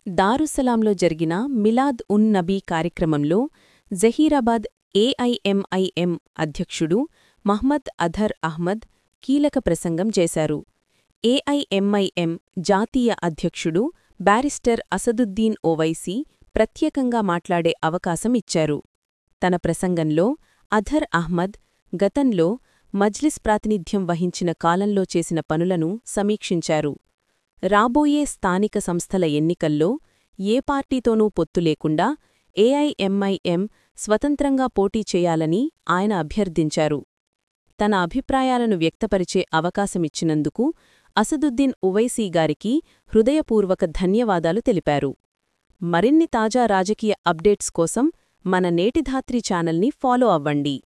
దారుస్సలాంలో జరిగిన మిలాద్ ఉన్ నబీ కార్యక్రమంలో జహీరాబాద్ ఏఐఎంఐఎం అధ్యక్షుడు మహ్మద్ అధర్ అహ్మద్ కీలక ప్రసంగం చేశారు. ఏఐఎంఐఎం జాతీయ అధ్యక్షుడు బ్యారిస్టర్ అసదుద్దీన్ ఓవైసీ ప్రత్యేకంగా మాట్లాడే అవకాశం ఇచ్చారు. తన ప్రసంగంలో అధర్ అహ్మద్ గతంలో మజ్లిస్ ప్రాతినిధ్యం వహించిన కాలంలో చేసిన పనులను సమీక్షించారు. రాబోయే స్థానిక సంస్థల ఎన్నికల్లో ఏ పార్టీతోనూ పొత్తు లేకుండా ఏఐఎంఐఎం స్వతంత్రంగా పోటీ చేయాలని ఆయన అభ్యర్థించారు. తన అభిప్రాయాలను వ్యక్తపరిచే అవకాశమిచ్చినందుకు అసదుద్దీన్ ఓవైసీ గారికి హృదయపూర్వక ధన్యవాదాలు తెలిపారు. మరిన్ని తాజా రాజకీయ అప్డేట్స్ కోసం మన నేటిధాత్రి ఛానల్ని ఫాలో అవ్వండి.